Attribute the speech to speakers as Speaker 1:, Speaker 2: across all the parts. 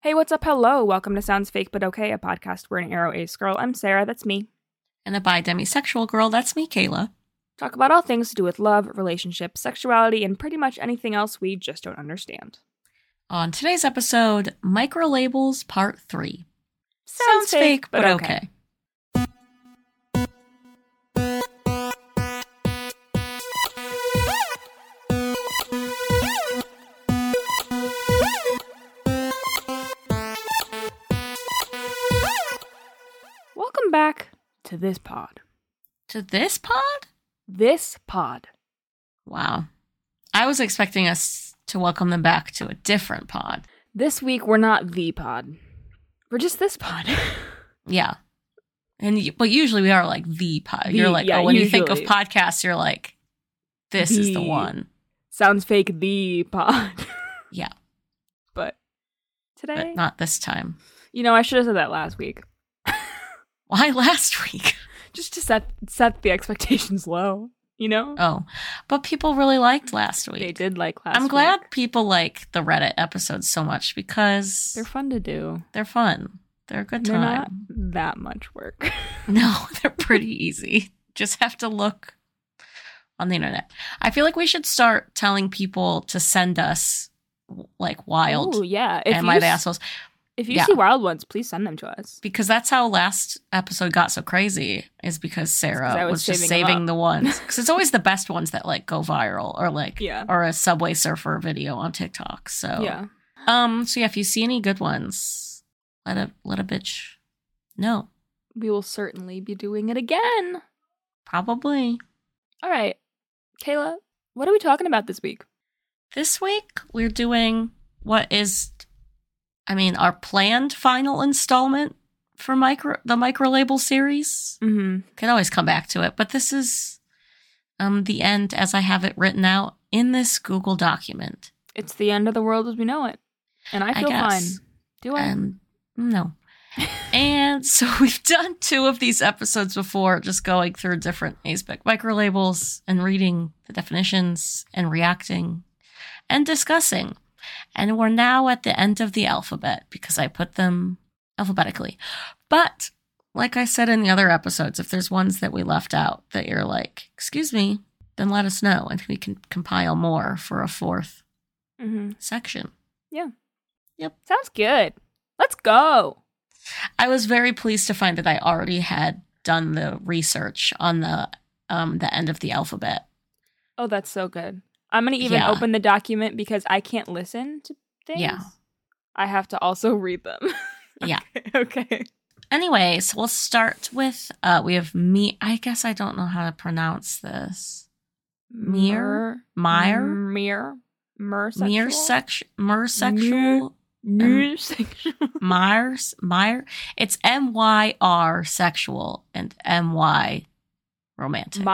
Speaker 1: Hey, what's up? Hello. Welcome to Sounds Fake But Okay, a podcast where an aro ace girl, I'm Sarah, that's me,
Speaker 2: And a bi-demisexual girl, that's me, Kayla.
Speaker 1: talk about all things to do with love, relationships, sexuality, and pretty much anything else we just don't understand.
Speaker 2: On today's episode, Microlabels Part 3.
Speaker 1: Sounds fake, but okay. Welcome back to this pod.
Speaker 2: To this pod?
Speaker 1: This pod.
Speaker 2: Wow. I was expecting us to welcome them back to a different pod.
Speaker 1: This week, we're not the pod. We're just this pod.
Speaker 2: Yeah. But usually we are like the pod. You're like,
Speaker 1: yeah,
Speaker 2: when
Speaker 1: usually.
Speaker 2: you think of podcasts, you're like, this is the one.
Speaker 1: Sounds fake, the pod.
Speaker 2: Yeah.
Speaker 1: But today,
Speaker 2: But not this time.
Speaker 1: I should have said that last week.
Speaker 2: Why last week?
Speaker 1: Just to set the expectations low,
Speaker 2: Oh. But people really liked last week.
Speaker 1: They did like last week.
Speaker 2: I'm glad people like the Reddit episodes so much because
Speaker 1: They're fun to do.
Speaker 2: they're fun. They're a good
Speaker 1: They're
Speaker 2: time.
Speaker 1: not that much work.
Speaker 2: No, they're pretty easy. Just have to look on the internet. I feel like we should start telling people to send us like wild
Speaker 1: Oh, yeah.
Speaker 2: and my assholes,
Speaker 1: If you see wild ones, please send them to us.
Speaker 2: because that's how last episode got so crazy, is because Sarah
Speaker 1: 'cause I was
Speaker 2: was just
Speaker 1: saving them
Speaker 2: saving the ones. Because it's always the best ones that like go viral, or like
Speaker 1: Yeah.
Speaker 2: or a Subway Surfer video on TikTok. So
Speaker 1: Yeah.
Speaker 2: so yeah, if you see any good ones, let a bitch know.
Speaker 1: We will certainly be doing it again.
Speaker 2: Probably.
Speaker 1: All right. Kayla, what are we talking about this week?
Speaker 2: This week, we're doing what is, our planned final installment for the Microlabel series.
Speaker 1: Mm-hmm.
Speaker 2: Could always come back to it, but this is the end as I have it written out in this Google document.
Speaker 1: It's the end of the world as we know it. And I feel fine.
Speaker 2: guess.
Speaker 1: Do I?
Speaker 2: No. And so we've done 2 of these episodes before, just going through different ASPEC microlabels and reading the definitions and reacting and discussing. And we're now at the end of the alphabet because I put them alphabetically. But like I said in the other episodes, if there's ones that we left out that you're like, excuse me, then let us know and we can compile more for a 4th section.
Speaker 1: Yeah.
Speaker 2: Yep.
Speaker 1: Sounds good. Let's go.
Speaker 2: I was very pleased to find that I already had done the research on the end of the alphabet.
Speaker 1: Oh, that's so good. I'm going to even open the document because I can't listen to things.
Speaker 2: Yeah.
Speaker 1: I have to also read them.
Speaker 2: Yeah.
Speaker 1: Okay.
Speaker 2: Anyway, so we'll start with, we have I guess I don't know how to pronounce this. Mersexual? It's MYR sexual and MY romantic.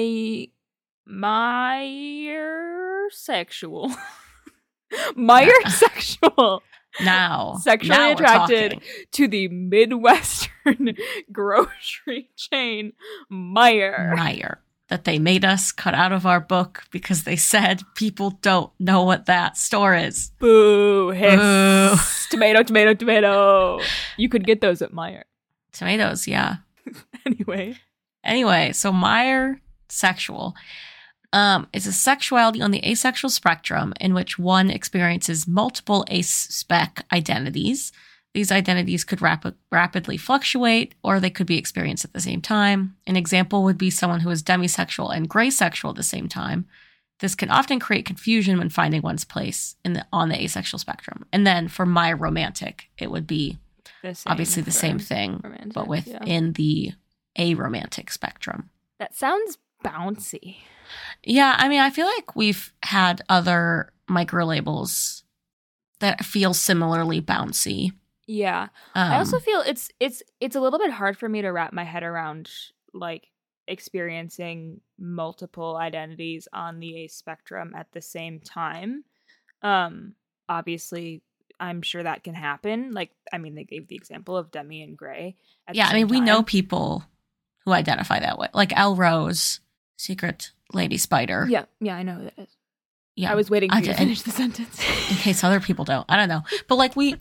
Speaker 1: Sexual. Meyer sexual.
Speaker 2: Now.
Speaker 1: Sexually
Speaker 2: now
Speaker 1: attracted to the Midwestern grocery chain Meyer.
Speaker 2: That they made us cut out of our book because they said people don't know what that store is.
Speaker 1: Boo. Hiss.
Speaker 2: Boo.
Speaker 1: Tomato, tomato, tomato. You could get those at Meyer.
Speaker 2: Tomatoes, yeah.
Speaker 1: Anyway,
Speaker 2: so Meyer sexual is a sexuality on the asexual spectrum in which one experiences multiple aspec identities. These identities could rapidly fluctuate, or they could be experienced at the same time. An example would be someone who is demisexual and gray sexual at the same time. This can often create confusion when finding one's place on the asexual spectrum. And then for my romantic, it would be obviously the same thing, romantic, but within the aromantic spectrum.
Speaker 1: That sounds bouncy.
Speaker 2: Yeah, I feel like we've had other microlabels that feel similarly bouncy.
Speaker 1: Yeah. I also feel it's a little bit hard for me to wrap my head around like experiencing multiple identities on the ace spectrum at the same time. Obviously, I'm sure that can happen. Like, they gave the example of Demi and Gray.
Speaker 2: We know people who identify that way. Like Elle Rose, Secret Lady Spider.
Speaker 1: Yeah, I know who that is.
Speaker 2: Yeah.
Speaker 1: I was waiting for you to finish the sentence.
Speaker 2: In case other people don't. I don't know. But like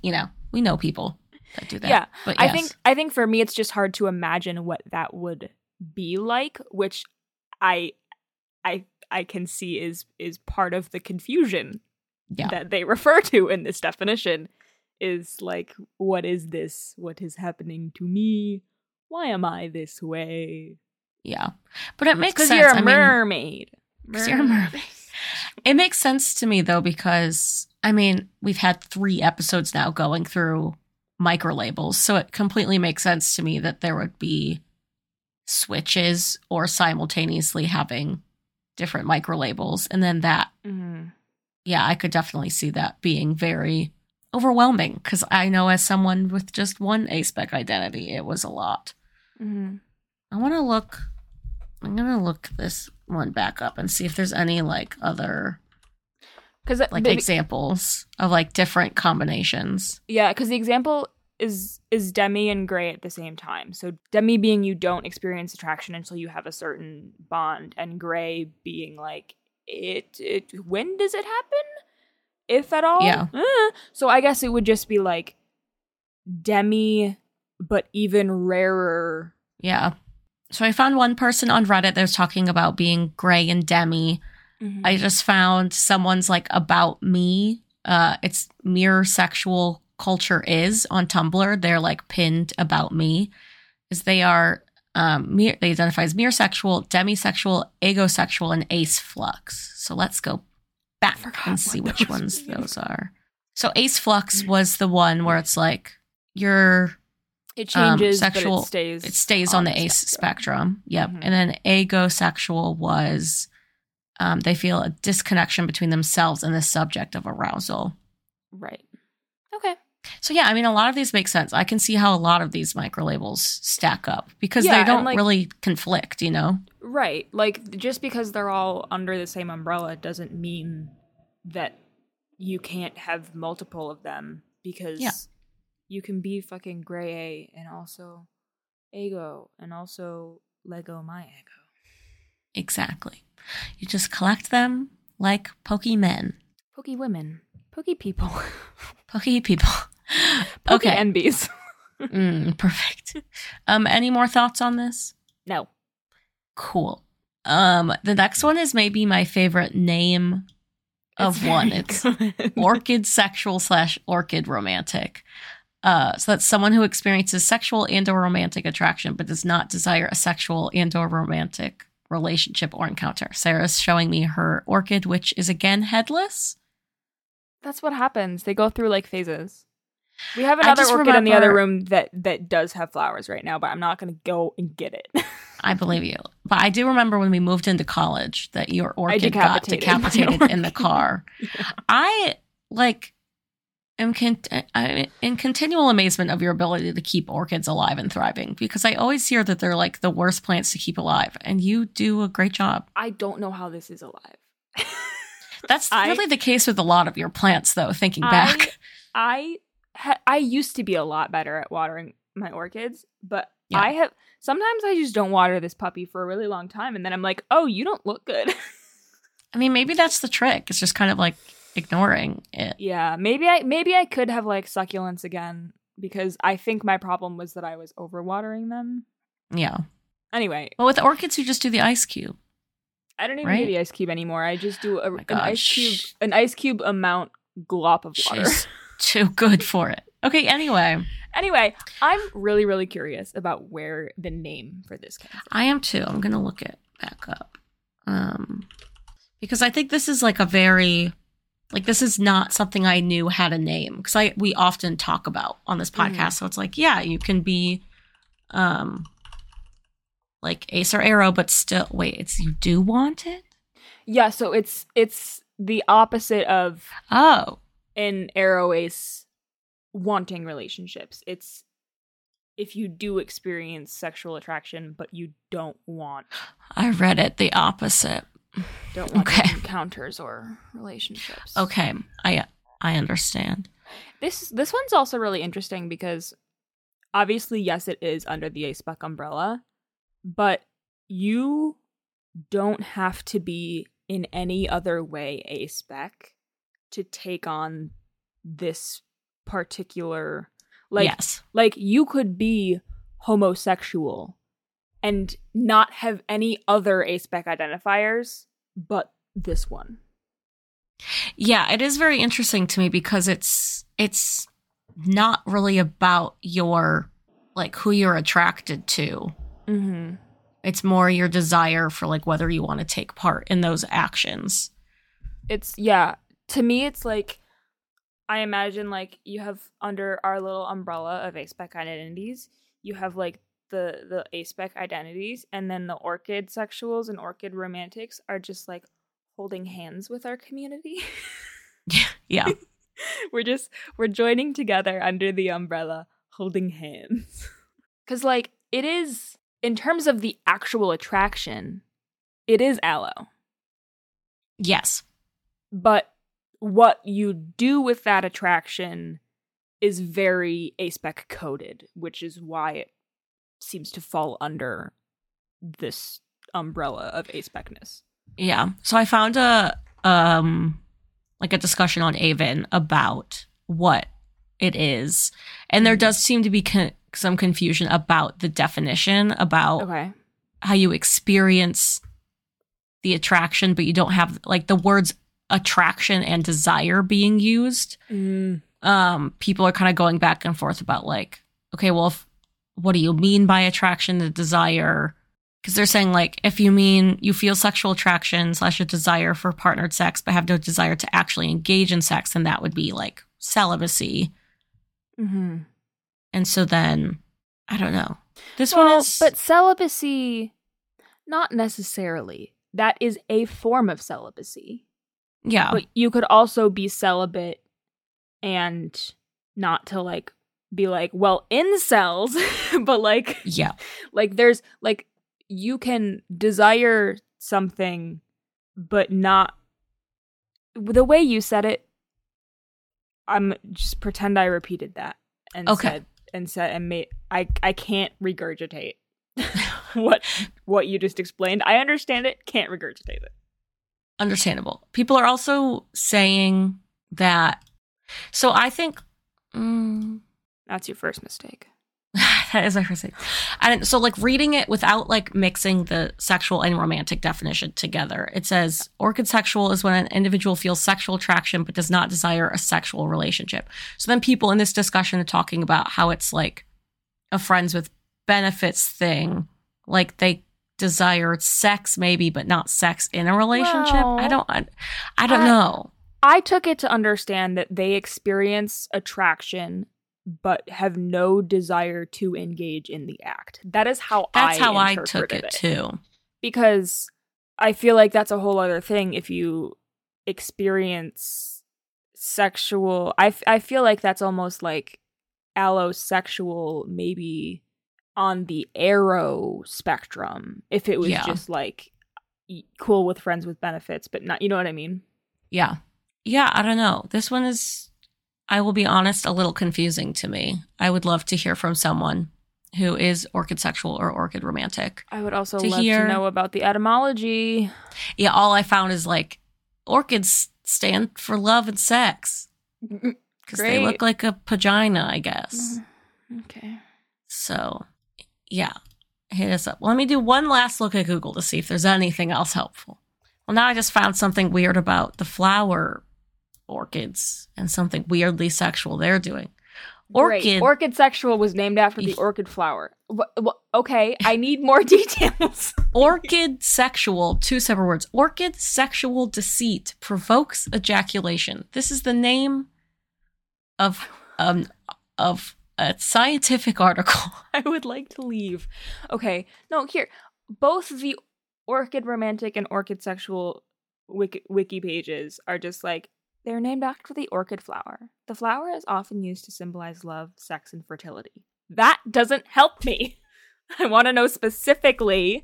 Speaker 2: We know people that do that.
Speaker 1: Yeah.
Speaker 2: But yes.
Speaker 1: I think for me it's just hard to imagine what that would be like, which I can see is part of the confusion that they refer to in this definition, is like, what is this? What is happening to me? Why am I this way?
Speaker 2: Yeah. But it makes sense.
Speaker 1: Because you're a mermaid.
Speaker 2: Because you're a mermaid. It makes sense to me, though, because, I mean, we've had 3 episodes now going through microlabels, so it completely makes sense to me that there would be switches or simultaneously having different microlabels. And then that, yeah, I could definitely see that being very overwhelming, because I know as someone with just one A-spec identity, it was a lot. I'm going to look this one back up and see if there's any like other examples of like different combinations.
Speaker 1: Yeah, because the example is demi and gray at the same time. So demi being you don't experience attraction until you have a certain bond, and gray being like it when does it happen, if at all?
Speaker 2: Yeah.
Speaker 1: So I guess it would just be like demi, but even rarer.
Speaker 2: Yeah. So I found one person on Reddit that was talking about being gray and demi. I just found someone's like about me. It's Mirror Sexual Culture is on Tumblr. They're like pinned about me, is they are they identify as mirror sexual, demisexual, agosexual, and ace flux. So let's go back and see which ones those are. So ace flux was the one where it's like you're
Speaker 1: it changes,
Speaker 2: sexual,
Speaker 1: but
Speaker 2: it stays on the ace spectrum. Yep. And then agosexual was they feel a disconnection between themselves and the subject of arousal.
Speaker 1: Right. Okay.
Speaker 2: So yeah, I mean, a lot of these make sense. I can see how a lot of these microlabels stack up because they don't really conflict, you know?
Speaker 1: Right. Like, just because they're all under the same umbrella doesn't mean that you can't have multiple of them, because you can be fucking gray A and also ego and also Lego my ego.
Speaker 2: Exactly. You just collect them like Pokemen.
Speaker 1: Poke women. Poke people.
Speaker 2: Poke people.
Speaker 1: Poke NBs.
Speaker 2: Perfect. Any more thoughts on this?
Speaker 1: No.
Speaker 2: Cool. The next one is maybe my favorite name of one. It's orchid sexual / orchid romantic. So that's someone who experiences sexual and or romantic attraction but does not desire a sexual and or romantic relationship or encounter. Sarah's showing me her orchid, which is again headless.
Speaker 1: That's what happens. They go through like phases. We have another orchid in the other room that does have flowers right now, but I'm not going to go and get it.
Speaker 2: I believe you. But I do remember when we moved into college that your orchid got decapitated in the car. Yeah. I am in continual amazement of your ability to keep orchids alive and thriving, because I always hear that they're like the worst plants to keep alive, and you do a great job.
Speaker 1: I don't know how this is alive.
Speaker 2: That's really the case with a lot of your plants, though, thinking back.
Speaker 1: I used to be a lot better at watering my orchids, but sometimes I just don't water this puppy for a really long time, and then I'm like, oh, you don't look good.
Speaker 2: I mean, maybe that's the trick. It's just kind of like ignoring it.
Speaker 1: Yeah, maybe I could have like succulents again, because I think my problem was that I was overwatering them.
Speaker 2: Yeah.
Speaker 1: Anyway.
Speaker 2: Well, with orchids, you just do the ice cube.
Speaker 1: I don't even do the ice cube anymore. I just do an ice cube amount glop of water.
Speaker 2: She's too good for it. Okay, anyway,
Speaker 1: I'm really, really curious about where the name for this came from.
Speaker 2: I am too. I'm going to look it back up. Because I think this is like a very, like, this is not something I knew had a name, because we often talk about on this podcast. So it's like, yeah, you can be like ace or arrow, but still, wait, it's you do want it?
Speaker 1: Yeah, so it's the opposite of an arrow ace wanting relationships. It's if you do experience sexual attraction, but you don't want.
Speaker 2: I read it the opposite.
Speaker 1: Don't want encounters or relationships.
Speaker 2: Okay, I understand.
Speaker 1: This one's also really interesting because obviously, yes, it is under the A-spec umbrella, but you don't have to be in any other way A-spec to take on this particular, like,
Speaker 2: yes.
Speaker 1: like you could be homosexual and not have any other aspec identifiers but this one.
Speaker 2: Yeah, it is very interesting to me because it's not really about your, like, who you're attracted to.
Speaker 1: Mm-hmm.
Speaker 2: It's more your desire for, like, whether you want to take part in those actions.
Speaker 1: It's, yeah, to me it's like, I imagine, like, you have under our little umbrella of aspec identities, you have, like, the aspec identities, and then the orchid sexuals and orchid romantics are just, like, holding hands with our community.
Speaker 2: Yeah.
Speaker 1: We're joining together under the umbrella, holding hands. Because, like, it is, in terms of the actual attraction, it is allo.
Speaker 2: Yes.
Speaker 1: But what you do with that attraction is very aspec coded, which is why it seems to fall under this umbrella of aspecness.
Speaker 2: Yeah. So I found a discussion on Avon about what it is. And there does seem to be some confusion about the definition, about how you experience the attraction, but you don't have, like, the words attraction and desire being used. People are kind of going back and forth about, like, okay, well, what do you mean by attraction and desire? Because they're saying, like, if you mean you feel sexual attraction / a desire for partnered sex but have no desire to actually engage in sex, then that would be, like, celibacy.
Speaker 1: Mm-hmm.
Speaker 2: And so then, I don't know. This one is...
Speaker 1: But celibacy, not necessarily. That is a form of celibacy.
Speaker 2: Yeah.
Speaker 1: But you could also be celibate and not to, like, be like, well, incels, but, like...
Speaker 2: Yeah.
Speaker 1: Like, there's, like... You can desire something, but not the way you said it. I'm just pretend I repeated that and made. I can't regurgitate what you just explained. I understand it, can't regurgitate it.
Speaker 2: Understandable. People are also saying that. So I think
Speaker 1: that's your first mistake.
Speaker 2: That is my first thing. And so, like, reading it without, like, mixing the sexual and romantic definition together, it says orchid sexual is when an individual feels sexual attraction but does not desire a sexual relationship. So then people in this discussion are talking about how it's, like, a friends with benefits thing. Like, they desire sex maybe, but not sex in a relationship.
Speaker 1: Well,
Speaker 2: I don't know.
Speaker 1: I took it to understand that they experience attraction but have no desire to engage in the act. That's how I took it
Speaker 2: too.
Speaker 1: Because I feel like that's a whole other thing if you experience sexual... I feel like that's almost like allosexual, maybe on the aro spectrum, if it was just, like, cool with friends with benefits, but not... You know what I mean?
Speaker 2: Yeah. Yeah, I don't know. This one is... I will be honest, a little confusing to me. I would love to hear from someone who is orchid sexual or orchid romantic.
Speaker 1: I would also love to know about the etymology.
Speaker 2: Yeah, all I found is, like, orchids stand for love and sex. Because they look like a vagina, I guess.
Speaker 1: Okay.
Speaker 2: So, yeah, hit us up. Well, let me do one last look at Google to see if there's anything else helpful. Well, now I just found something weird about the flower orchids and something weirdly sexual they're doing.
Speaker 1: Orchid sexual was named after the orchid flower. Okay, I need more details.
Speaker 2: Orchid sexual, two separate words. Orchid sexual deceit provokes ejaculation. This is the name of a scientific article.
Speaker 1: I would like to leave. Okay, no, here. Both the orchid romantic and orchid sexual wiki pages are just like, they're named after the orchid flower. The flower is often used to symbolize love, sex, and fertility. That doesn't help me. I want to know specifically.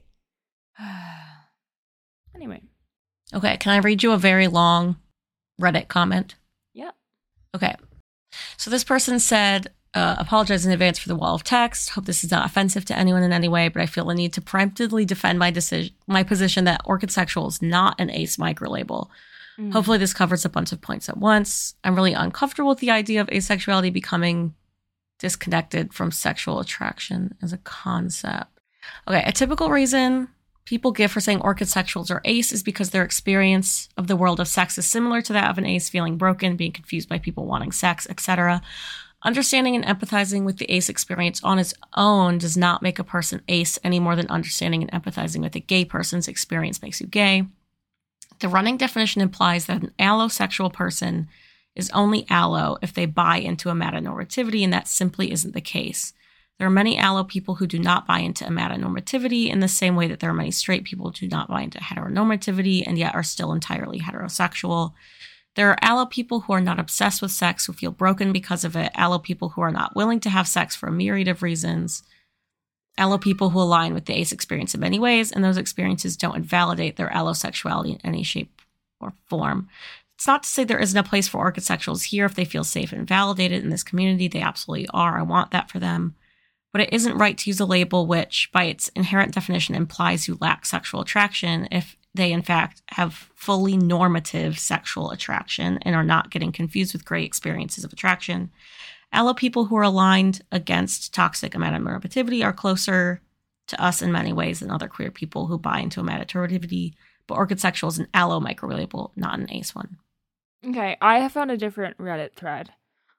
Speaker 1: Anyway.
Speaker 2: Okay, can I read you a very long Reddit comment?
Speaker 1: Yeah.
Speaker 2: Okay. So this person said, apologize in advance for the wall of text. Hope this is not offensive to anyone in any way, but I feel the need to preemptively defend my position that orchid sexual is not an ace microlabel. Hopefully this covers a bunch of points at once. I'm really uncomfortable with the idea of asexuality becoming disconnected from sexual attraction as a concept. Okay, a typical reason people give for saying orchid sexuals are ace is because their experience of the world of sex is similar to that of an ace, feeling broken, being confused by people wanting sex, etc. Understanding and empathizing with the ace experience on its own does not make a person ace any more than understanding and empathizing with a gay person's experience makes you gay. The running definition implies that an allosexual person is only allo if they buy into amatonormativity, and that simply isn't the case. There are many allo people who do not buy into amatonormativity in the same way that there are many straight people who do not buy into heteronormativity and yet are still entirely heterosexual. There are allo people who are not obsessed with sex, who feel broken because of it, allo people who are not willing to have sex for a myriad of reasons, allo people who align with the ace experience in many ways, and those experiences don't invalidate their allosexuality in any shape or form. It's not to say there isn't a place for orchid sexuals here if they feel safe and validated in this community. They absolutely are. I want that for them. But it isn't right to use a label which, by its inherent definition, implies you lack sexual attraction if they, in fact, have fully normative sexual attraction and are not getting confused with gray experiences of attraction. Allo people who are aligned against toxic amatonormativity are closer to us in many ways than other queer people who buy into amatonormativity, but orchid sexual is an allo micro-label, not an ace one.
Speaker 1: Okay, I have found a different Reddit thread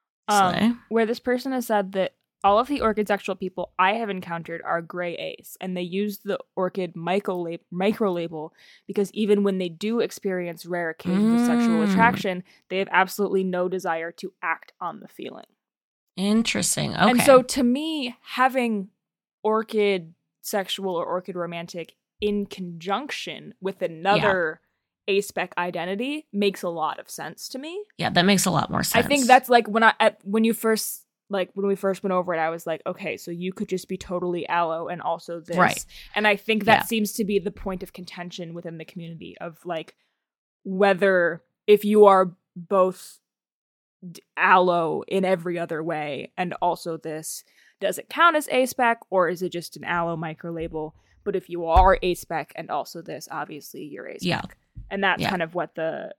Speaker 1: where this person has said that all of the orchid sexual people I have encountered are gray ace, and they use the orchid micro-label because even when they do experience rare occasions of sexual attraction, they have absolutely no desire to act on the feeling.
Speaker 2: Interesting. Okay.
Speaker 1: And so to me, having orchid sexual or orchid romantic in conjunction with another aspec identity makes a lot of sense to me.
Speaker 2: Yeah, that makes a lot more sense.
Speaker 1: I think that's like when we first went over it, I was like, okay, so you could just be totally allo and also this.
Speaker 2: Right.
Speaker 1: And I think that seems to be the point of contention within the community of like whether if you are both allo in every other way and also this, does it count as aspec or is it just an allo micro label? But if you are aspec and also this, obviously you're aspec.
Speaker 2: Yeah.
Speaker 1: And that's kind of what the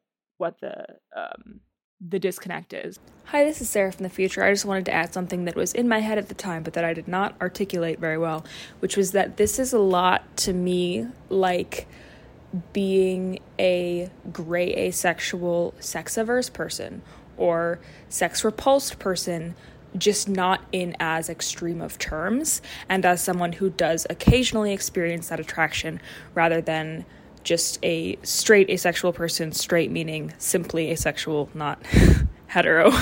Speaker 1: disconnect is. Hi, this is Sarah from the future. I just wanted to add something that was in my head at the time, but that I did not articulate very well, which was that this is a lot to me like being a gray asexual sex-averse person or sex-repulsed person, just not in as extreme of terms, and as someone who does occasionally experience that attraction rather than just a straight asexual person, straight meaning simply asexual, not hetero.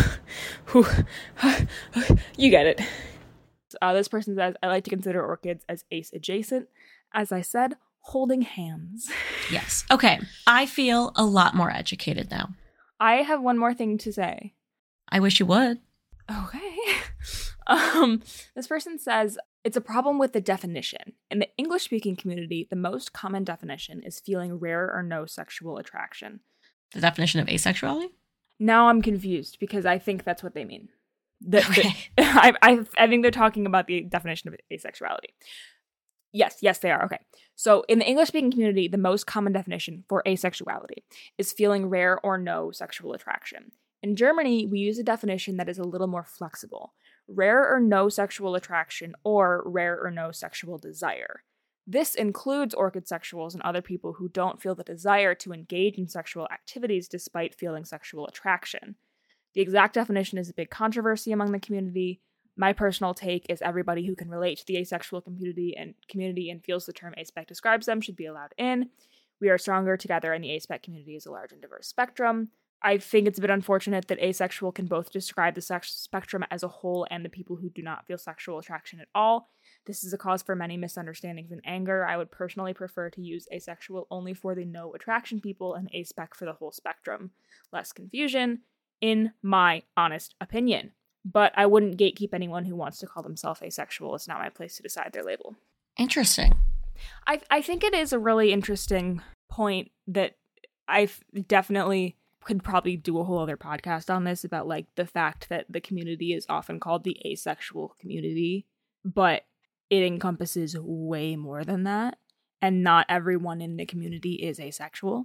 Speaker 1: You get it. This person says, I like to consider orchids as ace adjacent. As I said, holding hands.
Speaker 2: Yes. Okay. I feel a lot more educated now.
Speaker 1: I have one more thing to say.
Speaker 2: I wish you would.
Speaker 1: Okay. This person says, it's a problem with the definition. In the English-speaking community, the most common definition is feeling rare or no sexual attraction.
Speaker 2: The definition of asexuality?
Speaker 1: Now I'm confused because I think that's what they mean.
Speaker 2: Okay.
Speaker 1: I think they're talking about the definition of asexuality. Yes, they are. Okay. So in the English-speaking community, the most common definition for asexuality is feeling rare or no sexual attraction. In Germany, we use a definition that is a little more flexible. Rare or no sexual attraction or rare or no sexual desire. This includes orchid sexuals and other people who don't feel the desire to engage in sexual activities despite feeling sexual attraction. The exact definition is a big controversy among the community. My personal take is everybody who can relate to the asexual community and feels the term aspec describes them should be allowed in. We are stronger together, and the aspec community is a large and diverse spectrum. I think it's a bit unfortunate that asexual can both describe the sex spectrum as a whole and the people who do not feel sexual attraction at all. This is a cause for many misunderstandings and anger. I would personally prefer to use asexual only for the no attraction people and aspec for the whole spectrum. Less confusion, in my honest opinion. But I wouldn't gatekeep anyone who wants to call themselves asexual. It's not my place to decide their label.
Speaker 2: Interesting.
Speaker 1: I think it is a really interesting point that I've definitely could probably do a whole other podcast on this about like the fact that the community is often called the asexual community, but it encompasses way more than that. And not everyone in the community is asexual.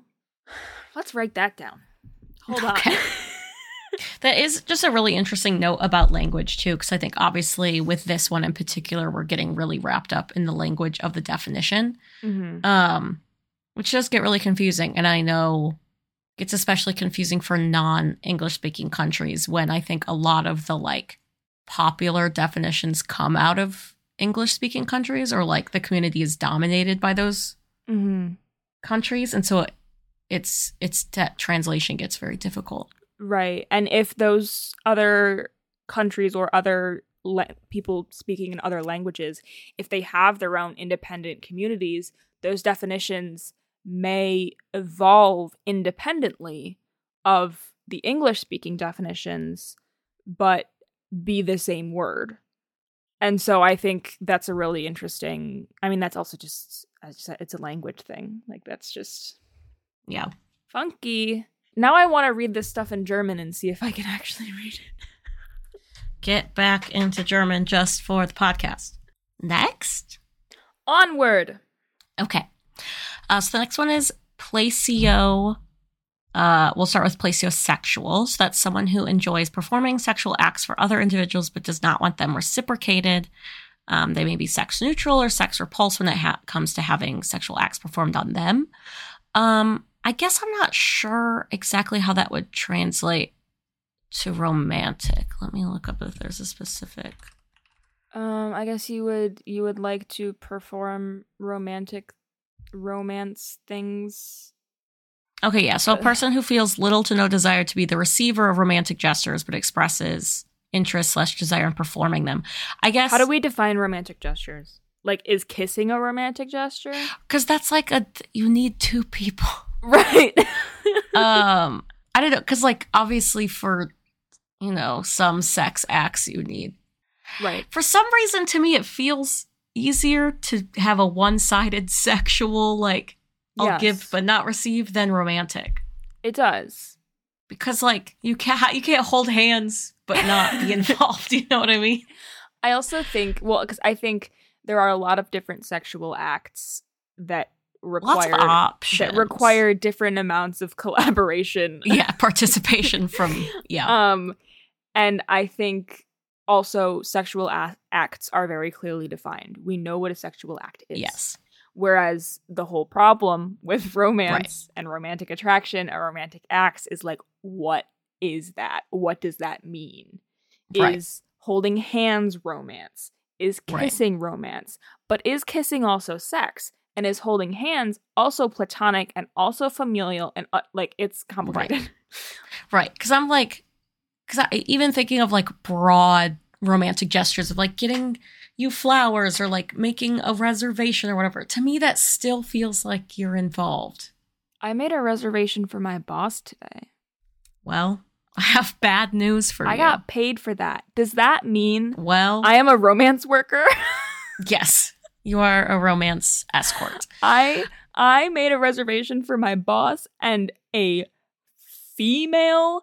Speaker 1: Let's write that down. Hold
Speaker 2: Okay.
Speaker 1: on.
Speaker 2: That is just a really interesting note about language, too, because I think obviously with this one in particular, we're getting really wrapped up in the language of the definition, which does get really confusing. And I know it's especially confusing for non-English speaking countries when I think a lot of the like popular definitions come out of English speaking countries, or like the community is dominated by those countries. And so it's that translation gets very difficult.
Speaker 1: Right. And if those other countries or other people speaking in other languages, if they have their own independent communities, those definitions may evolve independently of the English-speaking definitions, but be the same word. And so I think that's a really interesting... I mean, that's also just, as you said, it's a language thing. Like, that's just...
Speaker 2: Yeah.
Speaker 1: Funky. Now I want to read this stuff in German and see if I can actually read it.
Speaker 2: Get back into German just for the podcast. Next.
Speaker 1: Onward.
Speaker 2: Okay. So the next one is placio. We'll start with plasiosexual. So that's someone who enjoys performing sexual acts for other individuals but does not want them reciprocated. They may be sex neutral or sex repulsed when it comes to having sexual acts performed on them. I guess I'm not sure exactly how that would translate to romantic. Let me look up if there's a specific.
Speaker 1: I guess you would like to perform romance things.
Speaker 2: Okay, yeah. So a person who feels little to no desire to be the receiver of romantic gestures but expresses interest/desire in performing them. I guess.
Speaker 1: How do we define romantic gestures? Like, is kissing a romantic gesture?
Speaker 2: Because that's like you need two people.
Speaker 1: Right.
Speaker 2: I don't know. Because like obviously for, some sex acts you need.
Speaker 1: Right.
Speaker 2: For some reason, to me, it feels easier to have a one-sided sexual, like, I'll give but not receive than romantic.
Speaker 1: It does.
Speaker 2: Because like you can't hold hands but not be involved. You know what I mean?
Speaker 1: I also think, because I think there are a lot of different sexual acts that require different amounts of collaboration.
Speaker 2: Yeah, participation from
Speaker 1: and I think also sexual acts are very clearly defined. We know what a sexual act is.
Speaker 2: Yes.
Speaker 1: Whereas the whole problem with romance and romantic attraction or romantic acts is like, what is that? What does that mean?
Speaker 2: Right.
Speaker 1: Is holding hands romance? Is kissing romance? But is kissing also sex? And is holding hands also platonic and also familial? And it's complicated.
Speaker 2: Right. Because even thinking of like broad romantic gestures of like getting you flowers or like making a reservation or whatever, to me that still feels like you're involved.
Speaker 1: I made a reservation for my boss today.
Speaker 2: Well, I have bad news for you.
Speaker 1: I got paid for that. Does that mean
Speaker 2: I
Speaker 1: am a romance worker?
Speaker 2: Yes. You are a romance escort.
Speaker 1: I made a reservation for my boss and a female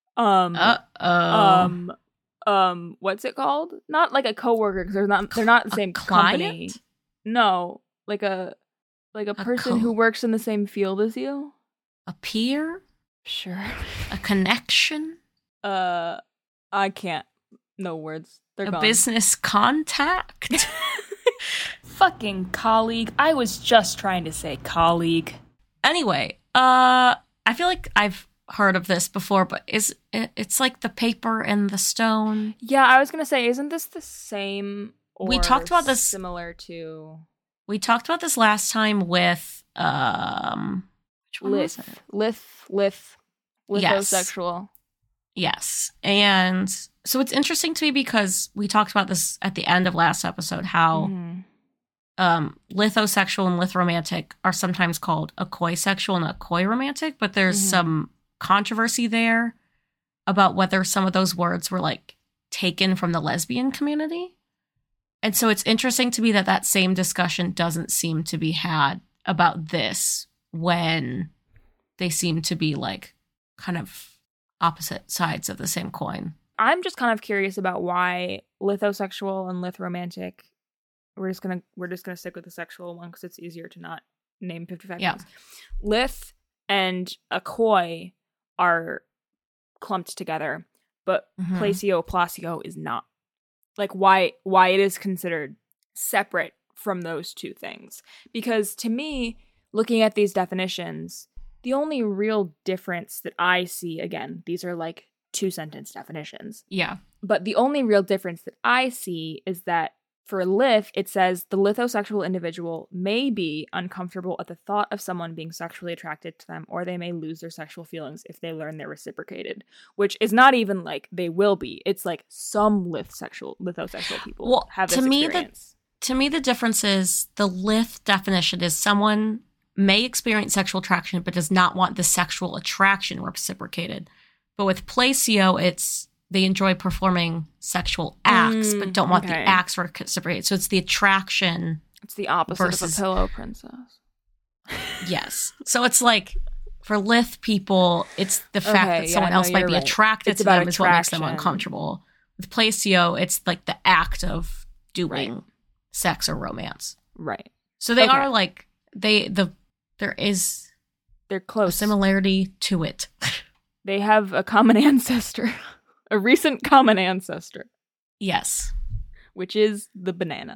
Speaker 1: what's it called? Not like a coworker, because they're not the same company. No, like a person who works in the same field as you.
Speaker 2: A peer?
Speaker 1: Sure.
Speaker 2: A connection?
Speaker 1: I can't. No words. They're gone.
Speaker 2: A business contact?
Speaker 1: Fucking colleague. I was just trying to say colleague.
Speaker 2: Anyway, I feel like I've heard of this before, but it's like the paper and the stone?
Speaker 1: Yeah, I was gonna say, isn't this the same? Or
Speaker 2: we talked about this
Speaker 1: similar to.
Speaker 2: We talked about this last time with which one was it?
Speaker 1: Lithosexual.
Speaker 2: Yes, and so it's interesting to me because we talked about this at the end of last episode, how lithosexual and lithromantic are sometimes called acoisexual and acoiromantic, but there's some controversy there about whether some of those words were like taken from the lesbian community. And so it's interesting to me that that same discussion doesn't seem to be had about this when they seem to be like kind of opposite sides of the same coin.
Speaker 1: I'm just kind of curious about why lithosexual and lithromantic. We're just gonna stick with the sexual one because it's easier to not name 55 things. Lith and Akoi are clumped together, but Placio is not. Like why it is considered separate from those two things. Because to me, looking at these definitions, the only real difference that I see, again, these are like 2-sentence definitions.
Speaker 2: Yeah.
Speaker 1: But the only real difference that I see is that for lith, it says the lithosexual individual may be uncomfortable at the thought of someone being sexually attracted to them, or they may lose their sexual feelings if they learn they're reciprocated, which is not even like they will be. It's like some lithosexual people have this experience.
Speaker 2: To me, the difference is the lith definition is someone may experience sexual attraction but does not want the sexual attraction reciprocated. But with Placio, it's they enjoy performing sexual acts but don't want the acts reciprocated. So it's the attraction.
Speaker 1: It's the opposite of a pillow princess.
Speaker 2: Yes. So it's like for lith people, it's the fact that someone else might be attracted to them is what makes them uncomfortable. With Placio, it's like the act of doing sex or romance.
Speaker 1: Right.
Speaker 2: So they are like there is
Speaker 1: they're close.
Speaker 2: A similarity to it.
Speaker 1: They have a common ancestor. A recent common ancestor.
Speaker 2: Yes.
Speaker 1: Which is the banana.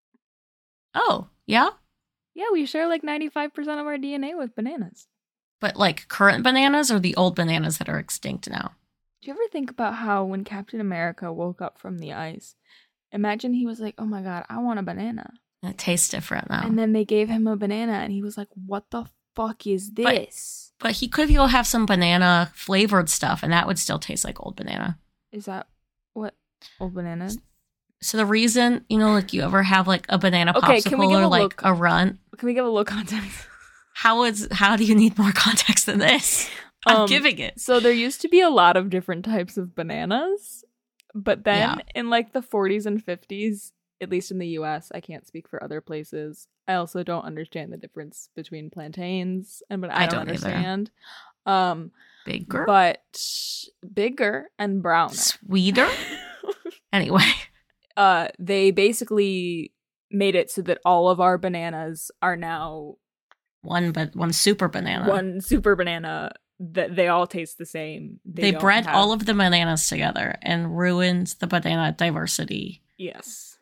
Speaker 2: Oh, yeah?
Speaker 1: Yeah, we share like 95% of our DNA with bananas.
Speaker 2: But like current bananas or the old bananas that are extinct now?
Speaker 1: Do you ever think about how when Captain America woke up from the ice, imagine he was like, oh my God, I want a banana.
Speaker 2: It tastes different now.
Speaker 1: And then they gave him a banana and he was like, what the fuck is this?
Speaker 2: But he could go have some banana flavored stuff and that would still taste like old banana.
Speaker 1: Is that what old banana is?
Speaker 2: So the reason, like you ever have like a banana popsicle or like a runt.
Speaker 1: Can we give a little context?
Speaker 2: How do you need more context than this? I'm giving it.
Speaker 1: So there used to be a lot of different types of bananas, but then in like the 40s and 50s, at least in the US, I can't speak for other places. I also don't understand the difference between plantains and I don't understand.
Speaker 2: Bigger?
Speaker 1: But bigger and browner.
Speaker 2: Sweeter? Anyway.
Speaker 1: They basically made it so that all of our bananas are now
Speaker 2: one super banana.
Speaker 1: One super banana that they all taste the same.
Speaker 2: They bred all of the bananas together and ruined the banana diversity.
Speaker 1: Yes.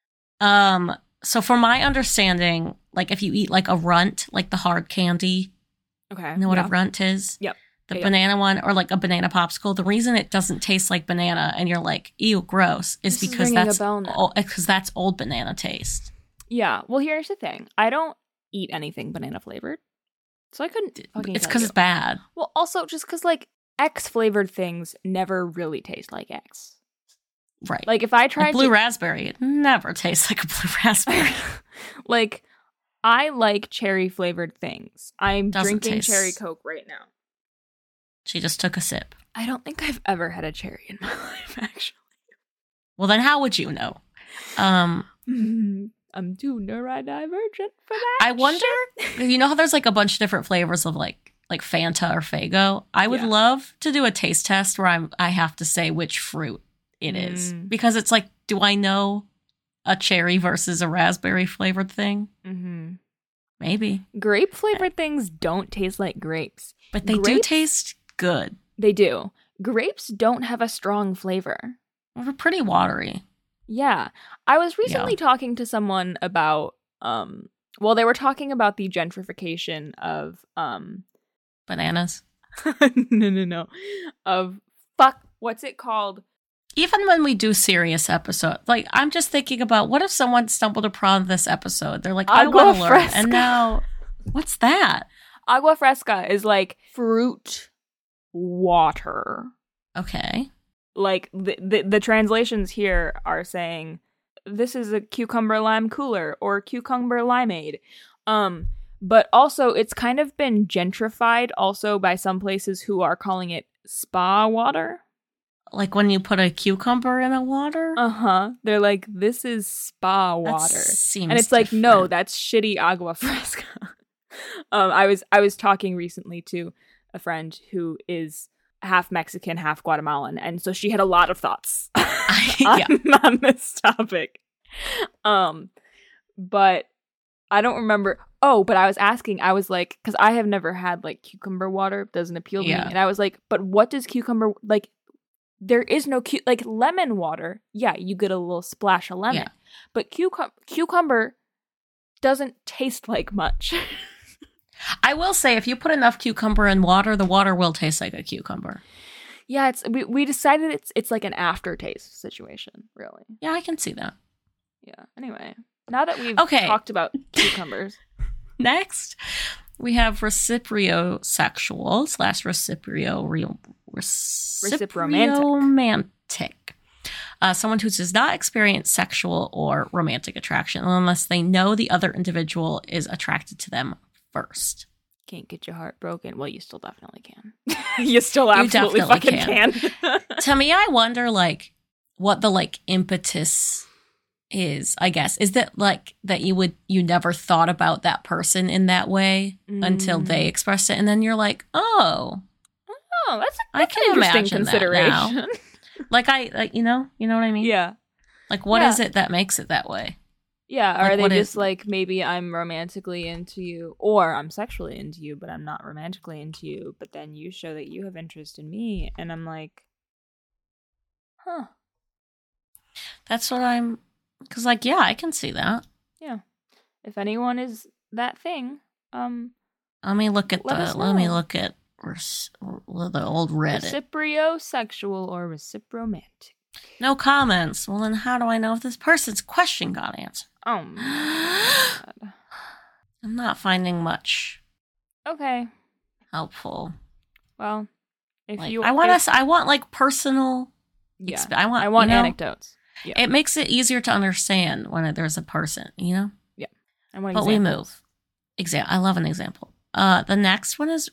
Speaker 2: So from my understanding, like if you eat like a runt, like the hard candy.
Speaker 1: Okay.
Speaker 2: You know what a runt is?
Speaker 1: Yep.
Speaker 2: The banana one or like a banana popsicle, the reason it doesn't taste like banana and you're like, ew, gross, is because that's old banana taste.
Speaker 1: Yeah. Well, here's the thing. I don't eat anything banana flavored. So I couldn't fucking
Speaker 2: It's because it's bad.
Speaker 1: Well, also just because like X flavored things never really taste like X.
Speaker 2: Right.
Speaker 1: Like if I tried
Speaker 2: like blue raspberry, it never tastes like a blue raspberry.
Speaker 1: Like I like cherry flavored things. I'm drinking cherry Coke right now.
Speaker 2: She just took a sip.
Speaker 1: I don't think I've ever had a cherry in my life, actually.
Speaker 2: Well, then how would you know?
Speaker 1: I'm too neurodivergent for that.
Speaker 2: I wonder, you know how there's like a bunch of different flavors of like Fanta or Faygo? I would love to do a taste test where I have to say which fruit it is. Because it's like, do I know a cherry versus a raspberry flavored thing? Mm-hmm. Maybe.
Speaker 1: Grape flavored things don't taste like grapes.
Speaker 2: But they do taste good.
Speaker 1: They do. Grapes don't have a strong flavor.
Speaker 2: They're pretty watery.
Speaker 1: Yeah. I was recently talking to someone about, they were talking about the gentrification of,
Speaker 2: bananas?
Speaker 1: No. What's it called?
Speaker 2: Even when we do serious episodes, like, I'm just thinking about what if someone stumbled upon this episode? They're like, I want to learn. And now, what's that?
Speaker 1: Agua fresca is like fruit water.
Speaker 2: Okay.
Speaker 1: Like, the translations here are saying, this is a cucumber lime cooler or cucumber limeade. But also, it's kind of been gentrified also by some places who are calling it spa water.
Speaker 2: Like when you put a cucumber in a water?
Speaker 1: Uh-huh. They're like, this is spa water.
Speaker 2: And
Speaker 1: it's like, no, that's shitty agua fresca. I was talking recently to a friend who is half Mexican, half Guatemalan, and so she had a lot of thoughts on this topic. But I don't remember. Oh, but I was asking, I was like, because I have never had like cucumber water, doesn't appeal to me. And I was like, but what does cucumber, like, there is no, like lemon water. Yeah, you get a little splash of lemon.
Speaker 2: Yeah.
Speaker 1: But cucumber doesn't taste like much.
Speaker 2: I will say, if you put enough cucumber in water, the water will taste like a cucumber.
Speaker 1: Yeah, it's we decided it's like an aftertaste situation, really.
Speaker 2: Yeah, I can see that.
Speaker 1: Yeah. Anyway, now that we've talked about cucumbers.
Speaker 2: Next, we have reciprosexual / recipromantic. Someone who does not experience sexual or romantic attraction unless they know the other individual is attracted to them first.
Speaker 1: Can't get your heart broken. Well, you still definitely can. You still absolutely fucking can.
Speaker 2: To me, I wonder, like, what the, like, impetus is, I guess. Is that, like, that you never thought about that person in that way until they expressed it, and then you're like, oh,
Speaker 1: that's an interesting consideration.
Speaker 2: Like, you know what I mean?
Speaker 1: Yeah.
Speaker 2: Like, what is it that makes it that way?
Speaker 1: Yeah, like, are they just like, maybe I'm romantically into you, or I'm sexually into you, but I'm not romantically into you, but then you show that you have interest in me, and I'm like, huh.
Speaker 2: That's what I'm, because, like, yeah, I can see that.
Speaker 1: Yeah. If anyone is that thing,
Speaker 2: let me look at the old Reddit.
Speaker 1: Reciprosexual or recipromantic.
Speaker 2: No comments. Well, then how do I know if this person's question got answered?
Speaker 1: Oh my God.
Speaker 2: I'm not finding much.
Speaker 1: Okay.
Speaker 2: Helpful.
Speaker 1: Well, if
Speaker 2: like,
Speaker 1: you,
Speaker 2: I want like personal.
Speaker 1: Yeah.
Speaker 2: I
Speaker 1: want anecdotes. Yeah.
Speaker 2: It makes it easier to understand when there's a person, you know.
Speaker 1: Yeah.
Speaker 2: But we move. I love an example. The next one is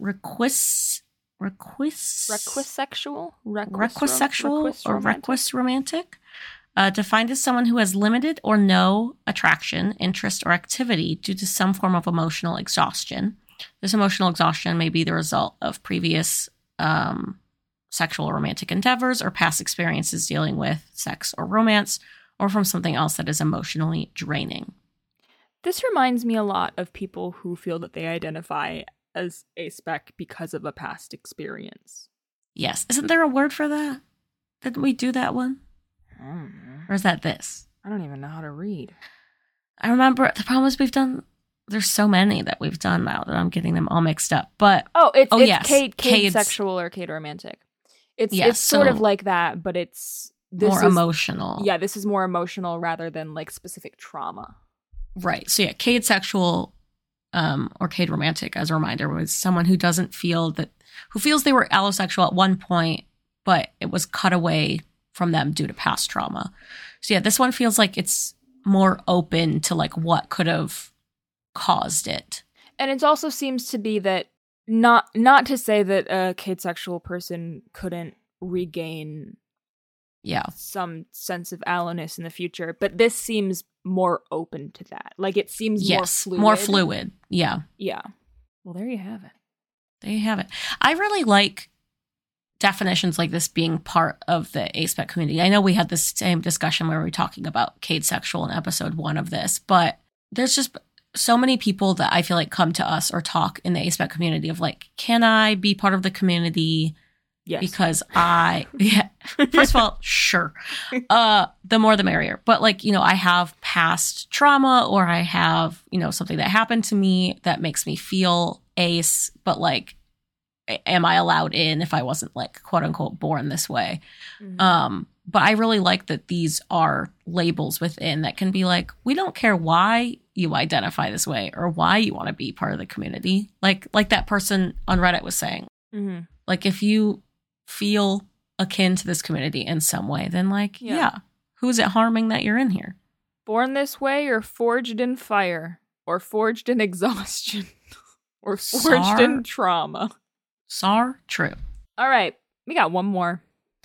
Speaker 1: requisexual
Speaker 2: or romantic. Defined as someone who has limited or no attraction, interest, or activity due to some form of emotional exhaustion. This emotional exhaustion may be the result of previous sexual or romantic endeavors or past experiences dealing with sex or romance, or from something else that is emotionally draining.
Speaker 1: This reminds me a lot of people who feel that they identify as aspec because of a past experience.
Speaker 2: Yes. Isn't there a word for that? Didn't we do that one? Or is that this?
Speaker 1: I don't even know how to read.
Speaker 2: I remember the problem is there's so many that we've done now that I'm getting them all mixed up. But
Speaker 1: it's Cade sexual or Cade romantic. It's sort of like that, but it's
Speaker 2: more emotional.
Speaker 1: Yeah, this is more emotional rather than like specific trauma.
Speaker 2: Right. So yeah, Cade sexual or Cade romantic, as a reminder, was someone who feels they were allosexual at one point, but it was cut away from them due to past trauma. So yeah, this one feels like it's more open to like what could have caused it.
Speaker 1: And it also seems to be that not to say that a Cade sexual person couldn't regain some sense of allowness in the future, but this seems more open to that. Like it seems
Speaker 2: more fluid. Yeah.
Speaker 1: Yeah. Well, there you have it.
Speaker 2: I really like definitions like this being part of the aspec community. I know we had this same discussion where we were talking about Cade sexual in episode 1 of this, but there's just so many people that I feel like come to us or talk in the aspec community of like, can I be part of the community?
Speaker 1: Yes.
Speaker 2: Because first of all, sure. The more the merrier. But like, you know, I have past trauma or I have, you know, something that happened to me that makes me feel ace, but like, am I allowed in if I wasn't like quote unquote born this way? Mm-hmm. But I really like that these are labels within that can be like, we don't care why you identify this way or why you want to be part of the community. Like that person on Reddit was saying, like if you feel akin to this community in some way, then like, who's it harming that you're in here?
Speaker 1: Born this way or forged in fire or forged in exhaustion or forged in trauma.
Speaker 2: True.
Speaker 1: All right. We got one more.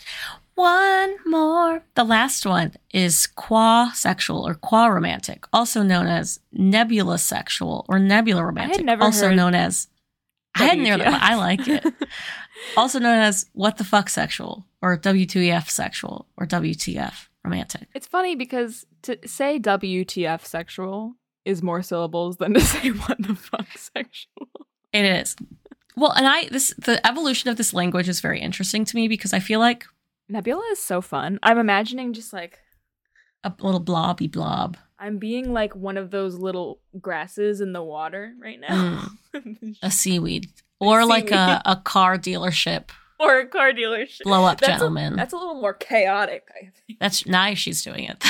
Speaker 2: The last one is qua-sexual or qua-romantic, also known as nebula-sexual or nebula-romantic.
Speaker 1: I had never
Speaker 2: also
Speaker 1: heard
Speaker 2: known as
Speaker 1: WTF.
Speaker 2: I hadn't heard that. I like it. Also known as what the fuck sexual or WTF sexual or WTF romantic.
Speaker 1: It's funny because to say WTF sexual is more syllables than to say what the fuck sexual.
Speaker 2: It is. Well, and the evolution of this language is very interesting to me because I feel like
Speaker 1: Nebula is so fun. I'm imagining just like
Speaker 2: a little blobby blob.
Speaker 1: I'm being like one of those little grasses in the water right now.
Speaker 2: A seaweed. Or like a car dealership.
Speaker 1: Or a car dealership.
Speaker 2: Blow up gentleman.
Speaker 1: That's a little more chaotic, I think.
Speaker 2: That's nice she's doing it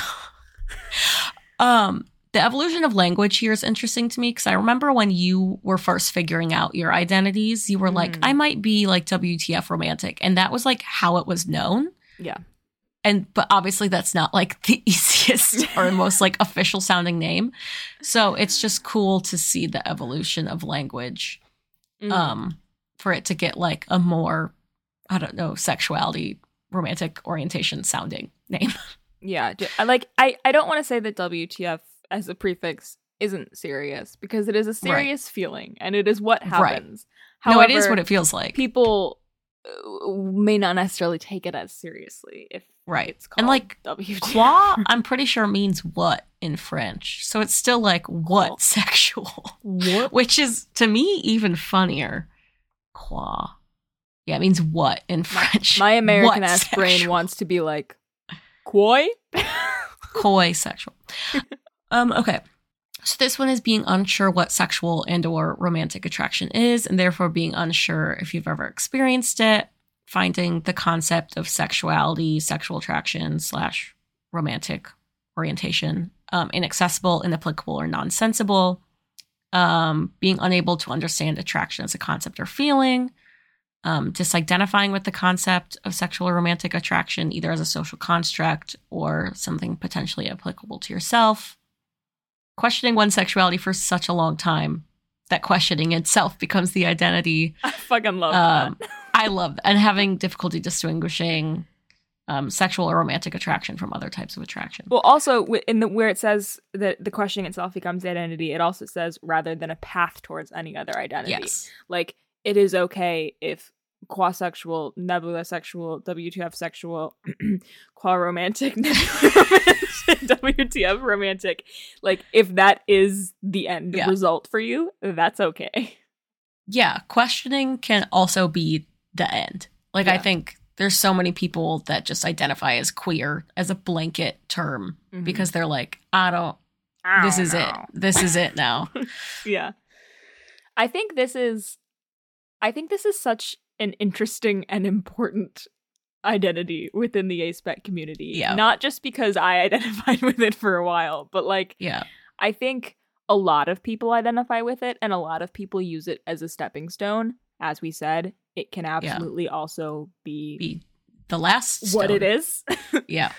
Speaker 2: though. The evolution of language here is interesting to me because I remember when you were first figuring out your identities, you were like, I might be like WTF romantic. And that was like how it was known.
Speaker 1: Yeah.
Speaker 2: But obviously that's not like the easiest or most like official sounding name. So it's just cool to see the evolution of language for it to get like a more, I don't know, sexuality, romantic orientation sounding name.
Speaker 1: Yeah. I don't want to say that WTF as a prefix isn't serious because it is a serious feeling and it is what happens.
Speaker 2: Right. However, no, it is what it feels like.
Speaker 1: People may not necessarily take it as seriously if it's called
Speaker 2: and like
Speaker 1: WTF.
Speaker 2: Quoi, I'm pretty sure means what in French. So it's still like what sexual.
Speaker 1: What?
Speaker 2: Which is to me even funnier. Quoi. Yeah, it means what in French.
Speaker 1: My American ass brain wants to be like coy.
Speaker 2: Coy sexual. Okay. So this one is being unsure what sexual and or romantic attraction is, and therefore being unsure if you've ever experienced it, finding the concept of sexuality, sexual attraction / romantic orientation inaccessible, inapplicable, or nonsensible, being unable to understand attraction as a concept or feeling, disidentifying with the concept of sexual or romantic attraction, either as a social construct or something potentially applicable to yourself. Questioning one's sexuality for such a long time that questioning itself becomes the identity.
Speaker 1: I fucking love that.
Speaker 2: I love that. And having difficulty distinguishing sexual or romantic attraction from other types of attraction.
Speaker 1: Well, also, where it says that the questioning itself becomes the identity, it also says rather than a path towards any other identity.
Speaker 2: Yes.
Speaker 1: Like, it is okay if quasexual, nebula sexual, WTF sexual, qua romantic, WTF romantic. Like, if that is the end result for you, that's okay.
Speaker 2: Yeah, questioning can also be the end. Like, I think there's so many people that just identify as queer as a blanket term because they're like, this is it now.
Speaker 1: Yeah. I think this is such an interesting and important identity within the aspec community.
Speaker 2: Yeah.
Speaker 1: Not just because I identified with it for a while, but like, I think a lot of people identify with it and a lot of people use it as a stepping stone. As we said, it can absolutely also be
Speaker 2: the last stone.
Speaker 1: What it is.
Speaker 2: Yeah.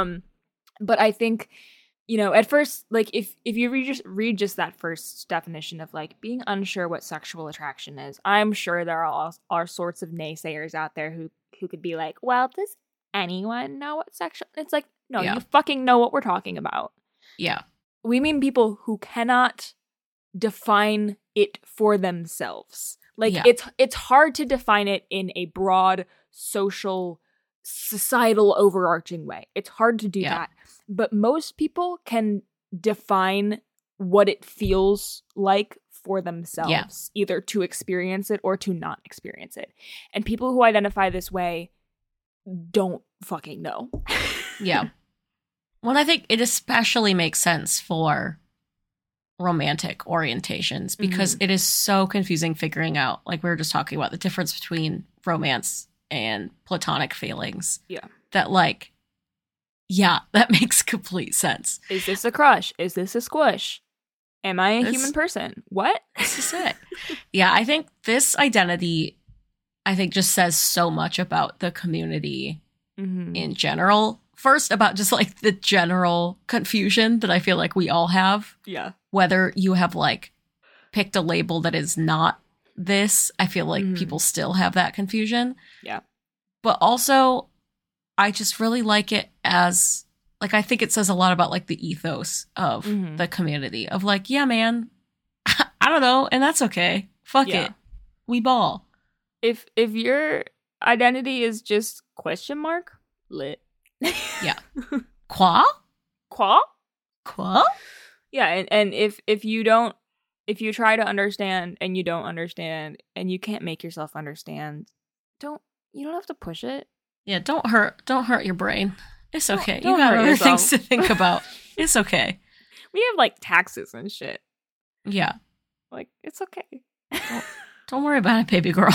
Speaker 1: But I think, you know, at first, like, if you read just that first definition of, like, being unsure what sexual attraction is, I'm sure there are sorts of naysayers out there who could be like, well, does anyone know what sexual... It's like, no, you fucking know what we're talking about.
Speaker 2: Yeah.
Speaker 1: We mean people who cannot define it for themselves. Like, it's hard to define it in a broad, social, societal, overarching way. It's hard to do that. But most people can define what it feels like for themselves, either to experience it or to not experience it. And people who identify this way don't fucking know.
Speaker 2: Yeah. Well, I think it especially makes sense for romantic orientations because it is so confusing figuring out, like we were just talking about, the difference between romance and platonic feelings.
Speaker 1: Yeah.
Speaker 2: That, like, that makes complete sense.
Speaker 1: Is this a crush? Is this a squish? Am I a human person? What?
Speaker 2: This is it. Yeah, I think this identity, just says so much about the community in general. First, about just, like, the general confusion that I feel like we all have.
Speaker 1: Yeah.
Speaker 2: Whether you have, like, picked a label that is not this, I feel like people still have that confusion.
Speaker 1: Yeah. But
Speaker 2: also, I just really like it as, like, I think it says a lot about, like, the ethos of the community of, like, yeah, man, I don't know, and that's okay. Fuck it. We ball.
Speaker 1: If your identity is just question mark, lit.
Speaker 2: Yeah. Quoi?
Speaker 1: Quoi?
Speaker 2: Quoi?
Speaker 1: Yeah, and if you try to understand and you don't understand and you can't make yourself understand, you don't have to push it.
Speaker 2: Yeah, don't hurt your brain. It's okay.
Speaker 1: Don't
Speaker 2: you got
Speaker 1: hurt
Speaker 2: other
Speaker 1: yourself.
Speaker 2: things to think about. It's okay.
Speaker 1: We have like taxes and shit.
Speaker 2: Yeah.
Speaker 1: Like, it's okay.
Speaker 2: Don't worry about it, baby girl.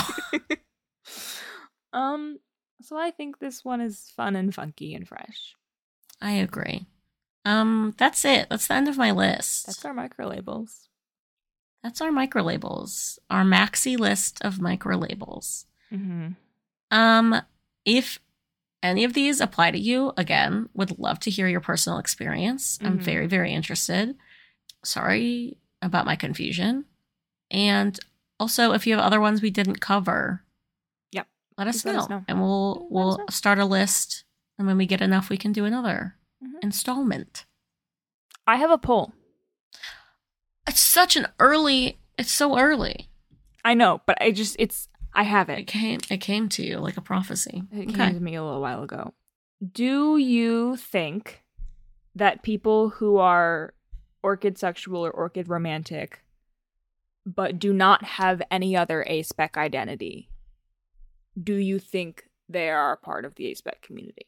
Speaker 1: So I think this one is fun and funky and fresh.
Speaker 2: I agree. That's it. That's the end of my list.
Speaker 1: That's our micro labels.
Speaker 2: That's our micro labels. Our maxi list of micro labels.
Speaker 1: Mm-hmm.
Speaker 2: If any of these apply to you, again, would love to hear your personal experience. I'm very, very interested. Sorry about my confusion. And also, if you have other ones we didn't cover, let us know. And we'll start a list. And when we get enough, we can do another installment.
Speaker 1: I have a poll.
Speaker 2: It's so early.
Speaker 1: I know, but I have it.
Speaker 2: It came to you like a prophecy.
Speaker 1: It came to me a little while ago. Do you think that people who are orchid sexual or orchid romantic but do not have any other A-spec identity, do you think they are part of the A-spec community?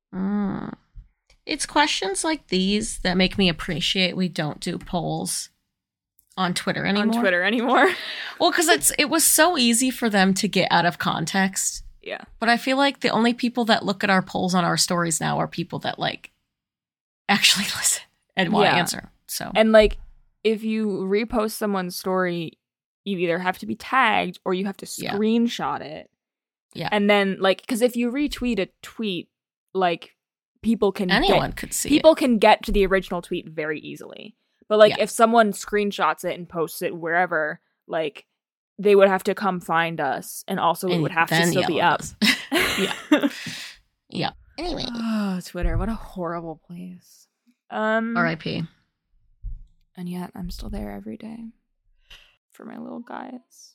Speaker 2: It's questions like these that make me appreciate we don't do polls on Twitter anymore. Well, because it was so easy for them to get out of context.
Speaker 1: Yeah.
Speaker 2: But I feel like the only people that look at our polls on our stories now are people that like actually listen and want to answer. So,
Speaker 1: and like, if you repost someone's story, you either have to be tagged or you have to screenshot it.
Speaker 2: Yeah.
Speaker 1: And then, like, because if you retweet a tweet, like,
Speaker 2: anyone could see
Speaker 1: people can get to the original tweet very easily. But, like, if someone screenshots it and posts it wherever, like, they would have to come find us. And also, it would have to still be up.
Speaker 2: Yeah. Anyway.
Speaker 1: Oh, Twitter. What a horrible place.
Speaker 2: R.I.P.
Speaker 1: And yet, I'm still there every day. For my little guys.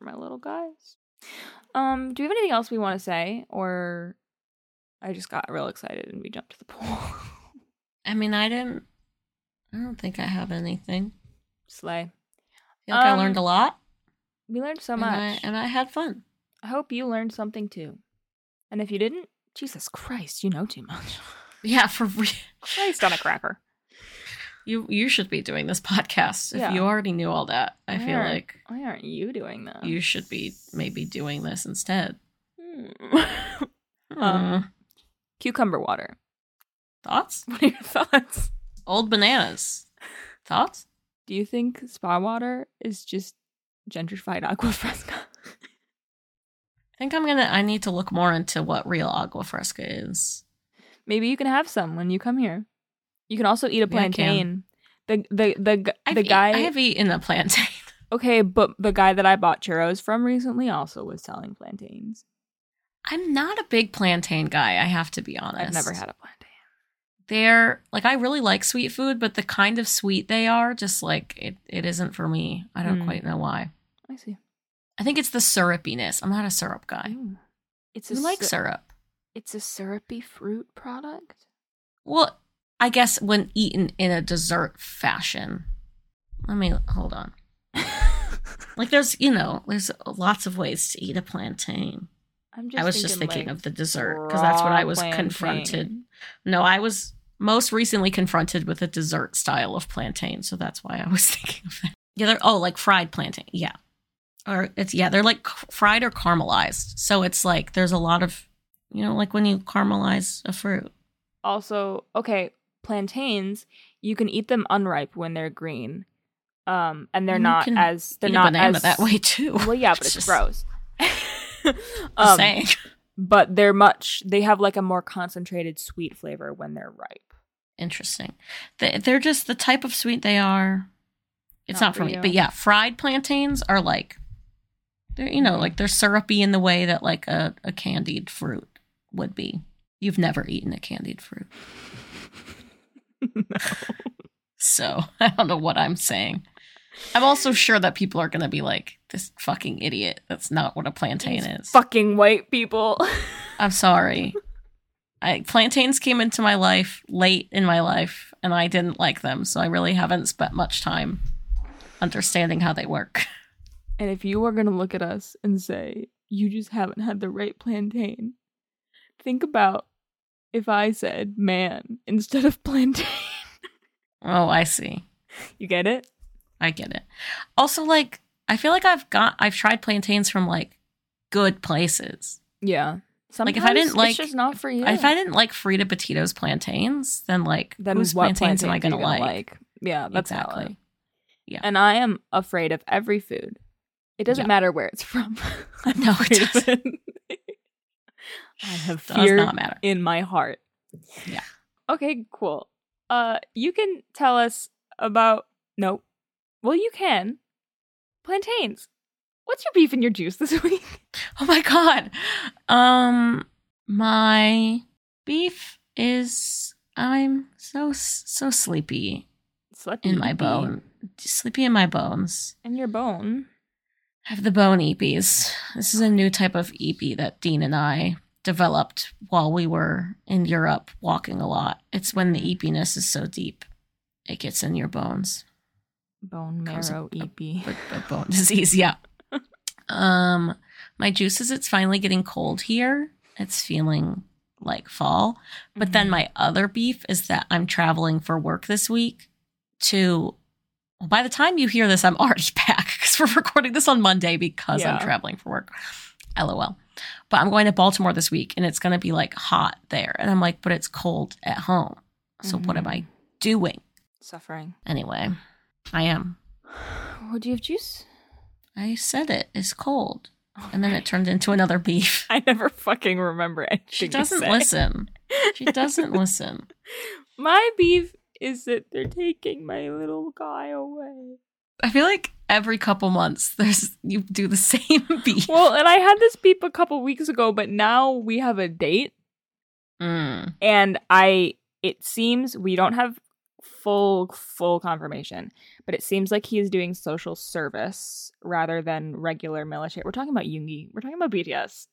Speaker 1: Do we have anything else we want to say? Or I just got real excited and we jumped to the pool.
Speaker 2: I mean, I don't think I have anything.
Speaker 1: Slay.
Speaker 2: I feel like I learned a lot.
Speaker 1: We learned so much.
Speaker 2: And I had fun.
Speaker 1: I hope you learned something too. And if you didn't, Jesus Christ, you know too much.
Speaker 2: Yeah, for real.
Speaker 1: Christ on a cracker.
Speaker 2: You should be doing this podcast. If you already knew all that, I feel like...
Speaker 1: Why aren't you doing that?
Speaker 2: You should be maybe doing this instead.
Speaker 1: Cucumber water.
Speaker 2: Thoughts?
Speaker 1: What are your thoughts?
Speaker 2: Old bananas. Thoughts?
Speaker 1: Do you think spa water is just gentrified agua fresca?
Speaker 2: I think I need to look more into what real agua fresca is.
Speaker 1: Maybe you can have some when you come here. You can also eat a plantain. I
Speaker 2: have eaten a plantain.
Speaker 1: Okay, but the guy that I bought churros from recently also was selling plantains.
Speaker 2: I'm not a big plantain guy, I have to be honest.
Speaker 1: I've never had a plantain.
Speaker 2: They're, like, I really like sweet food, but the kind of sweet they are, just, like, it isn't for me. I don't quite know why.
Speaker 1: I see.
Speaker 2: I think it's the syrupiness. I'm not a syrup guy.
Speaker 1: Ooh.
Speaker 2: You like syrup.
Speaker 1: It's a syrupy fruit product?
Speaker 2: Well, I guess when eaten in a dessert fashion. Hold on. Like, there's lots of ways to eat a plantain. I was just thinking of the dessert because that's what I was confronted. No, I was most recently confronted with a dessert style of plantain, so that's why I was thinking of that. Yeah, they're like fried plantain. Yeah, they're like fried or caramelized. So it's like there's a lot of, like when you caramelize a fruit.
Speaker 1: Also, okay, plantains, you can eat them unripe when they're green. And they're not as
Speaker 2: banana that way too.
Speaker 1: Well, yeah, but it's gross.
Speaker 2: Saying.
Speaker 1: But they have like a more concentrated sweet flavor when they're ripe.
Speaker 2: Interesting. They're just the type of sweet they are. It's not for me. But yeah, fried plantains are like, they're, like they're syrupy in the way that like a candied fruit would be. You've never eaten a candied fruit.
Speaker 1: No.
Speaker 2: So I don't know what I'm saying. I'm also sure that people are going to be like, this fucking idiot. That's not what a plantain is.
Speaker 1: Fucking white people.
Speaker 2: I'm sorry. Plantains came into my life late in my life, and I didn't like them, so I really haven't spent much time understanding how they work.
Speaker 1: And if you were going to look at us and say, you just haven't had the right plantain, think about if I said man instead of plantain.
Speaker 2: Oh, I see.
Speaker 1: You get it?
Speaker 2: I get it. Also, like, I feel like I've tried plantains from, like, good places.
Speaker 1: Yeah. Sometimes
Speaker 2: like, if I didn't like,
Speaker 1: it's just not for you.
Speaker 2: If I didn't like Frida Petito's plantains, then whose plantains am I going to like?
Speaker 1: Yeah, that's
Speaker 2: exactly.
Speaker 1: valid.
Speaker 2: Yeah.
Speaker 1: And I am afraid of every food. It doesn't matter where it's from.
Speaker 2: No, it doesn't.
Speaker 1: I have fear
Speaker 2: does not matter.
Speaker 1: in my heart.
Speaker 2: Yeah.
Speaker 1: Okay, cool. You can tell us about... Nope. Well, you can. Plantains. What's your beef and your juice this week?
Speaker 2: Oh my god. My beef is I'm so sleepy in my bone. Sleepy in my bones.
Speaker 1: In your bone?
Speaker 2: I have the bone eepies. This is a new type of eepie that Dean and I developed while we were in Europe walking a lot. It's when the eepiness is so deep, it gets in your bones.
Speaker 1: Bone marrow eepie.
Speaker 2: But bone disease, yeah. My juice is it's finally getting cold here. It's feeling like fall. But then my other beef is that I'm traveling for work this week well, by the time you hear this, I'm already back because we're recording this on Monday because I'm traveling for work. LOL. But I'm going to Baltimore this week and it's going to be like hot there. And I'm like, but it's cold at home. So what am I doing?
Speaker 1: Suffering.
Speaker 2: Anyway, I am.
Speaker 1: What do you have juice?
Speaker 2: I said it. It's cold. And then it turned into another beef.
Speaker 1: I never fucking remember anything.
Speaker 2: She doesn't listen. She doesn't listen.
Speaker 1: My beef is that they're taking my little guy away.
Speaker 2: I feel like every couple months you do the same beef.
Speaker 1: Well, and I had this beef a couple weeks ago, but now we have a date. And it seems we don't have full confirmation, but it seems like he is doing social service rather than regular military. We're talking about Yoongi. We're talking about BTS.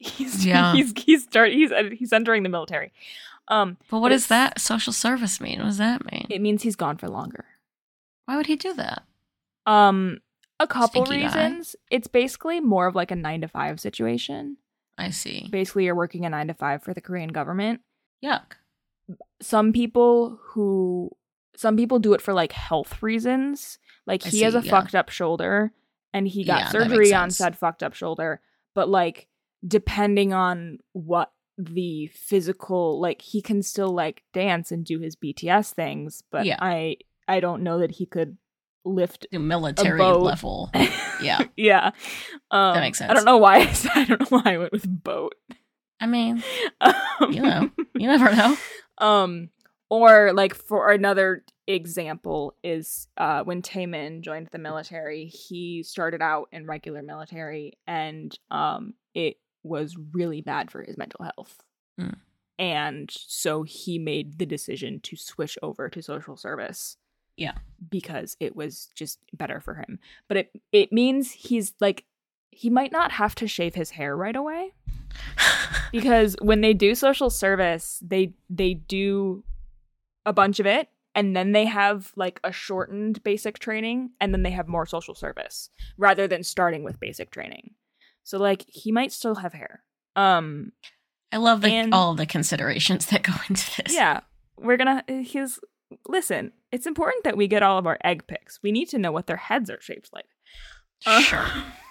Speaker 1: He's entering the military.
Speaker 2: But what does that social service mean? What does that mean?
Speaker 1: It means he's gone for longer.
Speaker 2: Why would he do that?
Speaker 1: A couple
Speaker 2: Stinky
Speaker 1: reasons.
Speaker 2: guy.
Speaker 1: It's basically more of like a 9-to-5 situation.
Speaker 2: I see.
Speaker 1: Basically, you're working a 9-to-5 for the Korean government.
Speaker 2: Yuck.
Speaker 1: Some people do it for like health reasons. Like he has a fucked up shoulder and he got surgery on said fucked up shoulder. But like depending on what the physical, like he can still like dance and do his BTS things. But I don't know that he could lift
Speaker 2: the military level. Yeah.
Speaker 1: Yeah.
Speaker 2: That makes sense.
Speaker 1: I don't know why I went with boat.
Speaker 2: I mean, you never know.
Speaker 1: Or like for another example is when Taemin joined the military, he started out in regular military and it was really bad for his mental health. And so he made the decision to switch over to social service.
Speaker 2: Yeah.
Speaker 1: Because it was just better for him. But it means he's like, he might not have to shave his hair right away. Because when they do social service, they do a bunch of it. And then they have like a shortened basic training. And then they have more social service rather than starting with basic training. So like he might still have hair.
Speaker 2: I love all of the considerations that go into this.
Speaker 1: Yeah. Listen, it's important that we get all of our egg pics. We need to know what their heads are shaped like.
Speaker 2: Sure.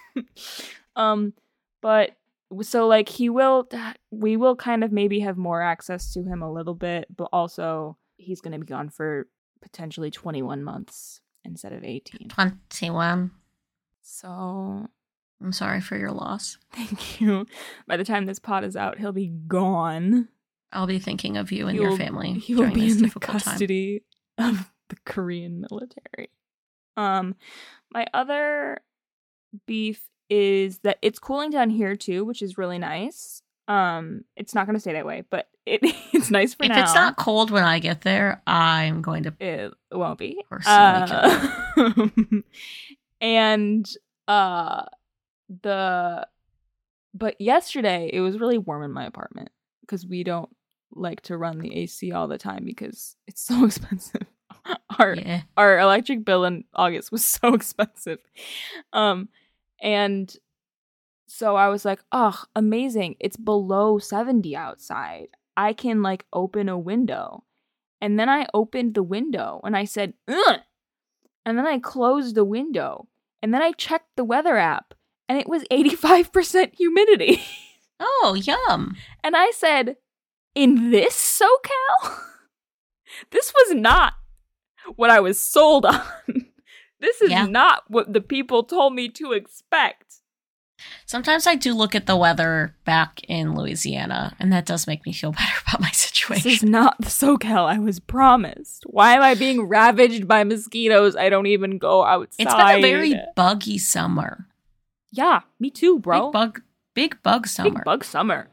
Speaker 1: But so like we will kind of maybe have more access to him a little bit, but also he's going to be gone for potentially 21 months instead of 18.
Speaker 2: 21.
Speaker 1: So
Speaker 2: I'm sorry for your loss.
Speaker 1: Thank you. By the time this pod is out, he'll be gone.
Speaker 2: I'll be thinking of you and your family.
Speaker 1: He will be in the custody of the Korean military. My other beef is that it's cooling down here too, which is really nice. It's not going to stay that way, but it's nice for now.
Speaker 2: If it's not cold when I get there, I'm going to.
Speaker 1: It won't be. And but yesterday it was really warm in my apartment because we don't like to run the AC all the time because it's so expensive. Our electric bill in August was so expensive. And so I was like, oh, amazing. It's below 70 outside. I can like open a window. And then I opened the window and I said, ugh! And then I closed the window. And then I checked the weather app and it was 85% humidity.
Speaker 2: Oh, yum.
Speaker 1: And I said, in this SoCal? This was not what I was sold on. This is not what the people told me to expect.
Speaker 2: Sometimes I do look at the weather back in Louisiana, and that does make me feel better about my situation.
Speaker 1: This is not the SoCal I was promised. Why am I being ravaged by mosquitoes? I don't even go outside.
Speaker 2: It's been a very buggy summer.
Speaker 1: Yeah, me too, bro.
Speaker 2: Big bug summer.
Speaker 1: Big bug summer.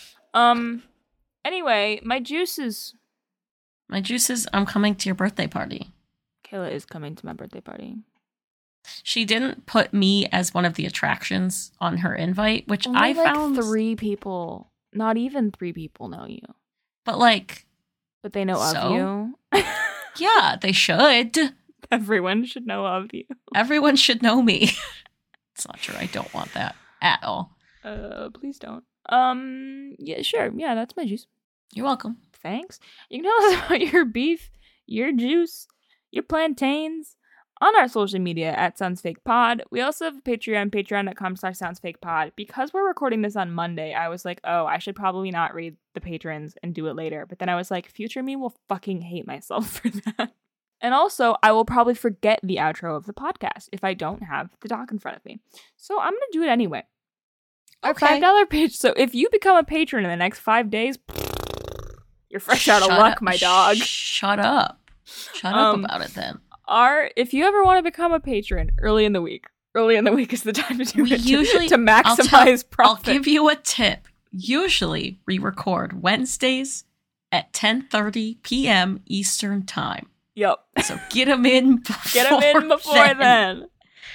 Speaker 1: Anyway, my juices,
Speaker 2: I'm coming to your birthday party.
Speaker 1: Kayla is coming to my birthday party.
Speaker 2: She didn't put me as one of the attractions on her invite, which
Speaker 1: only
Speaker 2: I found...
Speaker 1: like 3 people, not even 3 people know you.
Speaker 2: But like...
Speaker 1: But they know of you.
Speaker 2: Yeah, they should.
Speaker 1: Everyone should know of you.
Speaker 2: Everyone should know me. It's not true. I don't want that at all.
Speaker 1: Please don't. Yeah, sure. Yeah, that's my juice.
Speaker 2: You're welcome.
Speaker 1: Thanks. You can tell us about your beef, your juice, your plantains on our social media at SoundsFakePod. We also have a Patreon, patreon.com/SoundsFakePod. Because we're recording this on Monday, I was like, oh, I should probably not read the patrons and do it later. But then I was like, future me will fucking hate myself for that. And also, I will probably forget the outro of the podcast if I don't have the doc in front of me. So I'm going to do it anyway.
Speaker 2: Okay.
Speaker 1: Our $5 page. So if you become a patron in the next 5 days, you're fresh out of luck, my dog.
Speaker 2: Shut up. Shut up about it then.
Speaker 1: If you ever want to become a patron early in the week is the time to do it.
Speaker 2: Usually,
Speaker 1: to maximize profit.
Speaker 2: I'll give you a tip. Usually, we record Wednesdays at 10:30 p.m. Eastern Time.
Speaker 1: Yep.
Speaker 2: So get them in before
Speaker 1: then.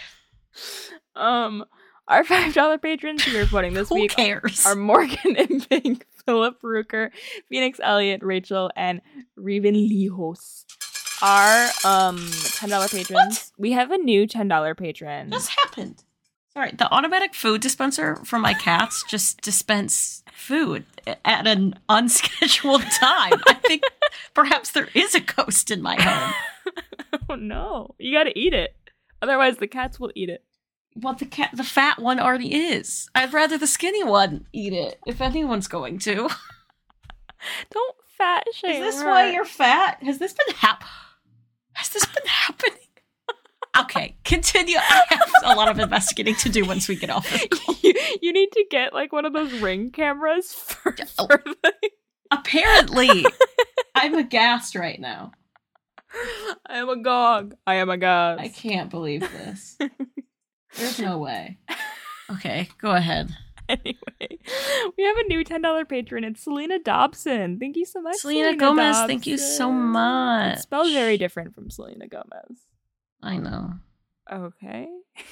Speaker 1: Our $5 patrons who are voting this week are Morgan and Pink, Philip Rucker, Phoenix Elliott, Rachel, and Reven Lijos. Our $10 patrons. We have a new $10 patron.
Speaker 2: This happened. Sorry, the automatic food dispenser for my cats just dispense food at an unscheduled time. I think perhaps there is a ghost in my home.
Speaker 1: Oh no. You gotta eat it. Otherwise the cats will eat it.
Speaker 2: Well, the fat one already is. I'd rather the skinny one eat it, if anyone's going to.
Speaker 1: Don't fat shame
Speaker 2: Is this
Speaker 1: her.
Speaker 2: why you're fat? Has this been happening? Okay, continue. I have a lot of investigating to do once we get off this call.
Speaker 1: You need to get like one of those Ring cameras for the...
Speaker 2: Apparently. I'm aghast right now.
Speaker 1: I am agog.
Speaker 2: I can't believe this. There's no way. Okay, go ahead.
Speaker 1: Anyway, we have a new $10 patron. It's Selena Dobson. Thank you so much,
Speaker 2: Selena Gomez. Dobson. Thank you so much.
Speaker 1: It spells very different from Selena Gomez.
Speaker 2: I know.
Speaker 1: Okay.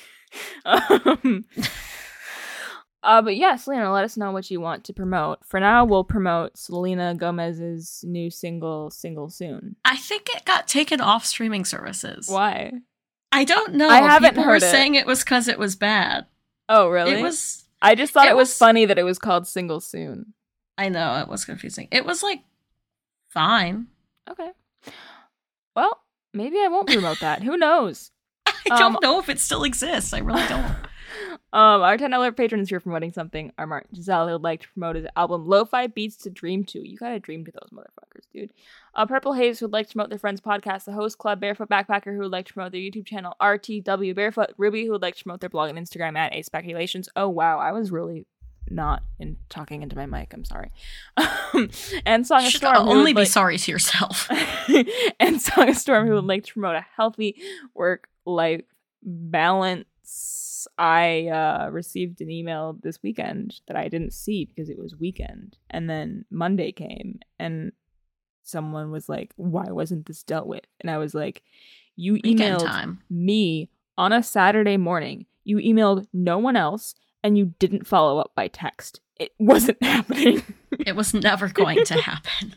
Speaker 1: But yeah, Selena, let us know what you want to promote. For now, we'll promote Selena Gomez's new single soon.
Speaker 2: I think it got taken off streaming services.
Speaker 1: Why?
Speaker 2: I don't know.
Speaker 1: I haven't
Speaker 2: People
Speaker 1: heard
Speaker 2: were
Speaker 1: it.
Speaker 2: saying it was because it was bad.
Speaker 1: Oh, really?
Speaker 2: It was.
Speaker 1: I just thought it was funny that it was called Single Soon.
Speaker 2: I know, it was confusing. It was like fine.
Speaker 1: Okay. Well, maybe I won't promote that. Who knows?
Speaker 2: I don't know if it still exists. I really don't.
Speaker 1: Our $10 patron is here promoting something. Our Martin Giselle would like to promote his album Lo-Fi Beats to Dream To. You gotta dream to those motherfuckers, dude. Purple Haze would like to promote their friend's podcast, The Host Club. Barefoot Backpacker who would like to promote their YouTube channel, RTW. Barefoot Ruby who would like to promote their blog and Instagram at Speculations. Oh wow, I was really not talking into my mic. I'm sorry. And Song of Storm.
Speaker 2: Only be sorry to yourself.
Speaker 1: And Song of Storm who would like to promote a healthy work-life balance. I received an email this weekend that I didn't see because it was weekend. And then Monday came and someone was like, why wasn't this dealt with? And I was like, you emailed me on a Saturday morning. You emailed no one else and you didn't follow up by text. it wasn't happening.
Speaker 2: It was never going to happen.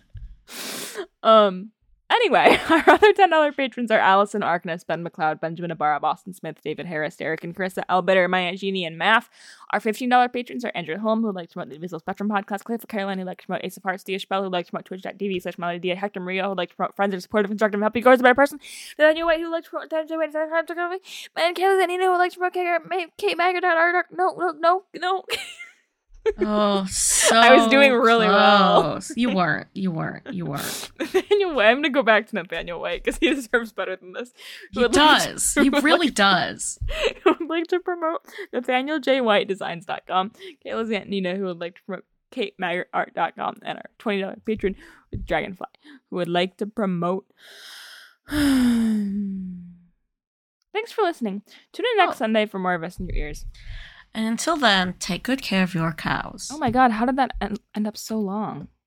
Speaker 1: Anyway, our other $10 patrons are Allison Arkness, Ben McLeod, Benjamin Ibarra, Boston Smith, David Harris, Derek and Carissa, Elbitter, Maya Genie, and Math. Our $15 patrons are Andrew Holm, who would like to promote the Invisible Spectrum podcast, Cliff Caroline, who would like to promote Ace of Hearts, Dia Chappelle, who would like to promote twitch.tv/MelodyDia, Hector Maria, who would like to promote Friends, supportive, constructive, help you grow as a better person, Daniel White, who would like to promote Daniel White, and Kayla Zanina, who would like to promote Kate Magger.art. No.
Speaker 2: Oh, so
Speaker 1: I was doing really
Speaker 2: close.
Speaker 1: well.
Speaker 2: You weren't.
Speaker 1: Nathaniel White. I'm going to go back to Nathaniel White because he deserves better than this.
Speaker 2: He does. He really does.
Speaker 1: Who would like to promote NathanielJWhiteDesigns.com, Kayla Zantina, who would like to promote KateMaggerArt.com, and our $20 patron with Dragonfly, who would like to promote. Thanks for listening. Tune in next Sunday for more of us in your ears.
Speaker 2: And until then, take good care of your cows.
Speaker 1: Oh my god, how did that end up so long?